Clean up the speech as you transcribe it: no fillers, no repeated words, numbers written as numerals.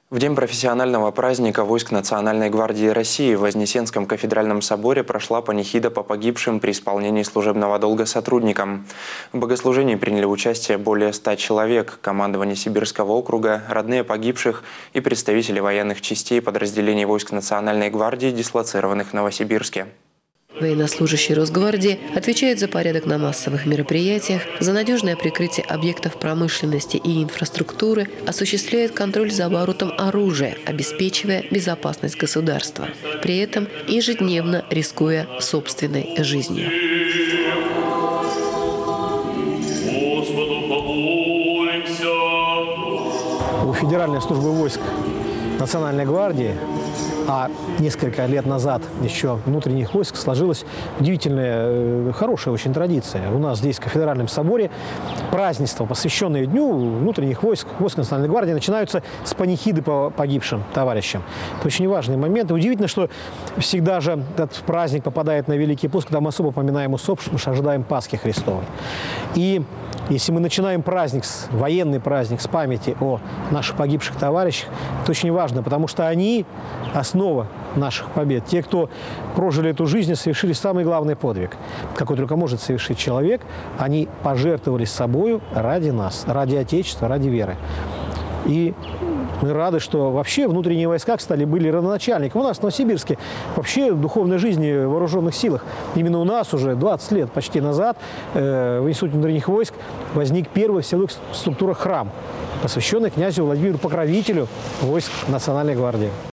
В день профессионального праздника войск Национальной гвардии России в Вознесенском кафедральном соборе прошла панихида по погибшим при исполнении служебного долга сотрудникам. В богослужении приняли участие более 100 человек, командование Сибирского округа, родные погибших и представители военных частей подразделений войск Национальной гвардии, дислоцированных в Новосибирске. Военнослужащий Росгвардии отвечает за порядок на массовых мероприятиях, за надежное прикрытие объектов промышленности и инфраструктуры, осуществляет контроль за оборотом оружия, обеспечивая безопасность государства, при этом ежедневно рискуя собственной жизнью. У Федеральной службы войск Национальной гвардии, а несколько лет назад еще внутренних войск, сложилась удивительная, хорошая очень традиция. У нас здесь, в Кафедральном соборе, празднества, посвященные Дню внутренних войск, войск Национальной гвардии, начинаются с панихиды по погибшим товарищам. Это очень важный момент. И удивительно, что всегда же этот праздник попадает на Великий пост, когда мы особо поминаем усопших, потому что ожидаем Пасхи Христовой. И если мы начинаем праздник, военный праздник, с памяти о наших погибших товарищах, это очень важно, потому что они – основа наших побед. Те, кто прожили эту жизнь и совершили самый главный подвиг, какой только может совершить человек, они пожертвовали собою ради нас, ради Отечества, ради веры. И мы рады, что вообще внутренние войска, кстати, были родоначальником. У нас в Новосибирске вообще в духовной жизни в вооруженных силах. Именно у нас уже 20 лет почти назад в Институте внутренних войск возник первый в силовых структурах храм, посвященный князю Владимиру Покровителю войск Национальной гвардии.